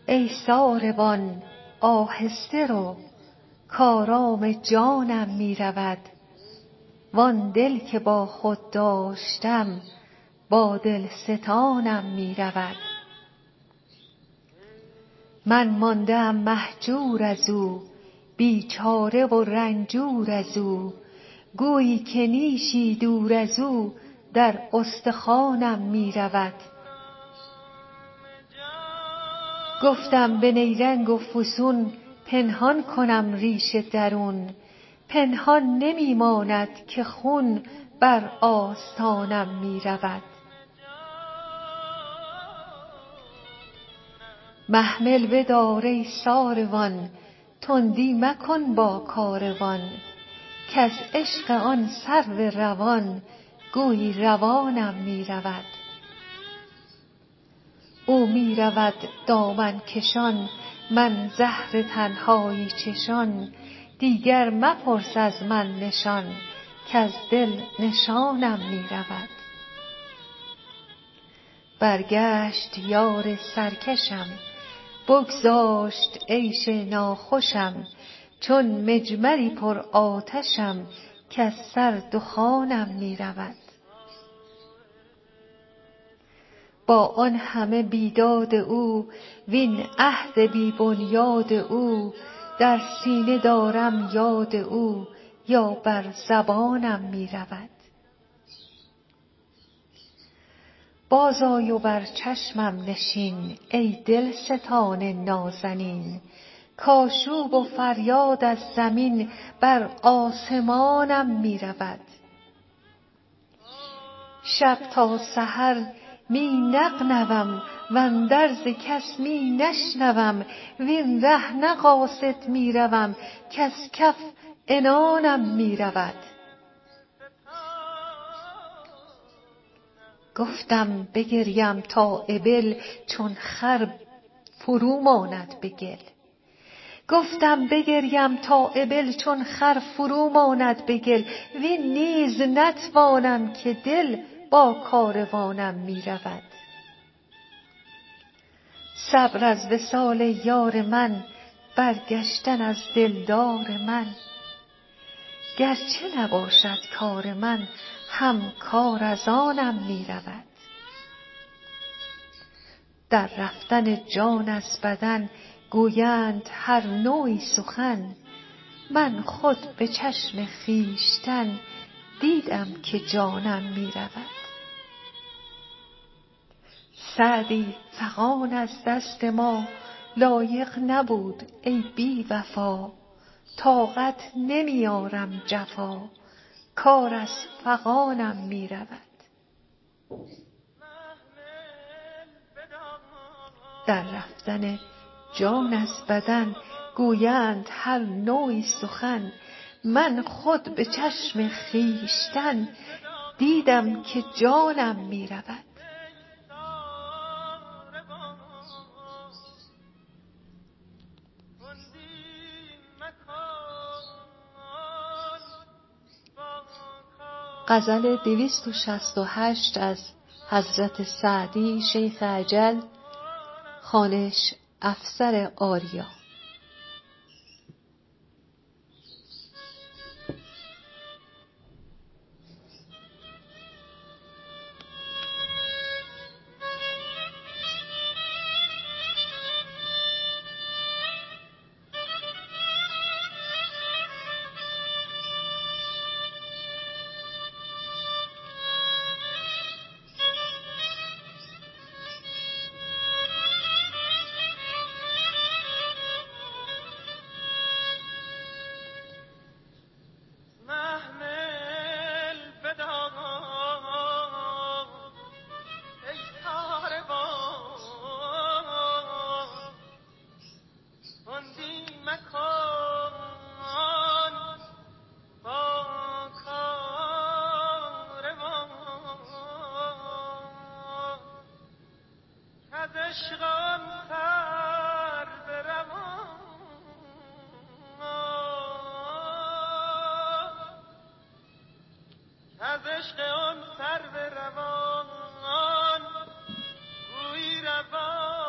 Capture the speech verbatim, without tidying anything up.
ای ساربان آهسته رو، کآرام جانم می رود. وان دل که با خود داشتم، با دلستانم می رود. من مانده ام مهجور از او، بیچاره و رنجور از او. گویی که نیشی دور از او، در استخوانم می رود. گفتم به نیرنگ و فسون، پنهان کنم ریش درون. پنهان نمی ماند که خون بر آستانم می رود. محمل بدار ای ساروان، تندی مکن با کاروان. کز عشق آن سرو روان، گویی روانم می رود. او می رود دامن کشان، من زهر تنهایی چشان. دیگر مپرس از من نشان، کز دل نشانم می رود. برگشت یار سرکشم، بگذاشت عیش ناخوشم. چون مجمری پر آتشم، کز سر دخانم می رود. با آن همه بیداد او، وین عهد بی بنیاد او. در سینه دارم یاد او، یا بر زبانم می رود. بازآی و بر چشمم نشین، ای دلستان نازنین. کآشوب و فریاد از زمین، بر آسمانم می رود. شب تا سحر می نغنوم، واندرز کس می نشنوم. وین ره نه قاصد می روم، کز کف عنانم می رود. گفتم بگریم تا ابل، چون خر فرو ماند به گل. گفتم بگریم تا ابل، چون خر فرو ماند به گل. وین نیز نتوانم که دل با کاروانم می رود. صبر از وصال یار من، برگشتن از دلدار من. گرچه نباشد کار من، هم کار از آنم می رود. در رفتن جان از بدن، گویند هر نوعی سخن. من خود به چشم خویشتن، دیدم که جانم می رود. سعدی فغان از دست ما، لایق نبود ای بی وفا. طاقت نمی آرم جفا، کار از فغانم می رود. در رفتن جان از بدن، گویند هر نوعی سخن. من خود به چشم خویشتن، دیدم که جانم می رود. غزل دویست و شصت و هشت از حضرت سعدی شیخ اجل، خوانش افسر آریا. عشق آن سرو روان گویی روان